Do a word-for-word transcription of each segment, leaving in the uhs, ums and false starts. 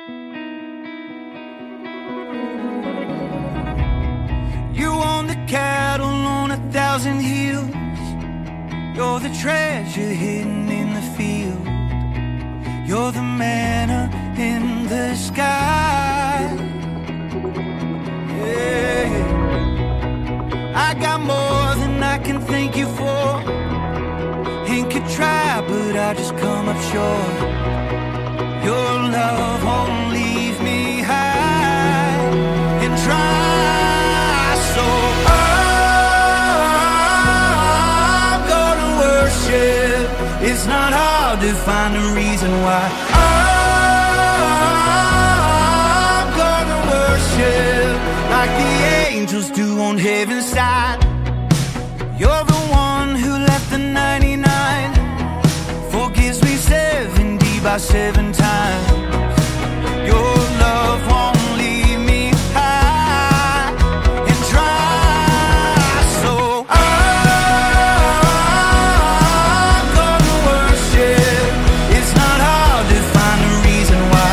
You own the cattle on a thousand hills. You're the treasure hidden in the field. You're the manna in the sky. Yeah. I got more than I can thank you for. Ain't could try, but I just come up short. Your love won't leave me high and dry. So I'm gonna worship. It's not hard to find a reason why. I'm gonna worship like the angels do on heaven's side. You're the one who left the ninety-nine, forgives me seventy by seven times. Your love won't leave me high and dry. So I'm gonna worship. It's not hard to find a reason why.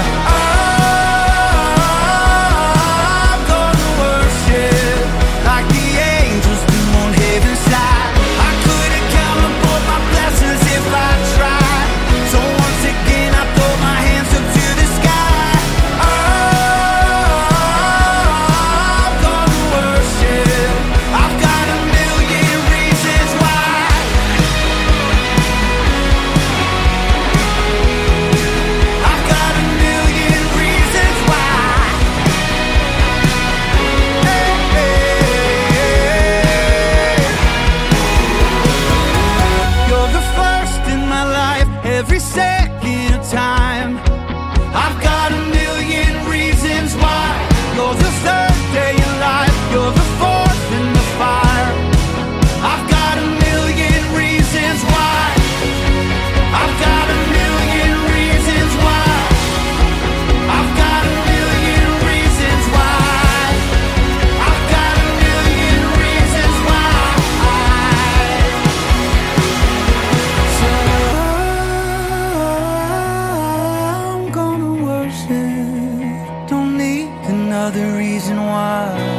I'm gonna worship like the angels do on heaven's side. I couldn't count up all my blessings if I tried. So once again I throw my hands up to the sky. I'm gonna worship. I've got a million reasons why. I've got a million reasons why. Hey, hey. You're the first in my life, every second of time. I've got a million reasons why. You're the third day in life, you're the fourth in the fire. I've got a million reasons why. I've got a million reasons why. I've got a million reasons why. I've got a million reasons why. So I'm gonna worship. Don't need another reason why.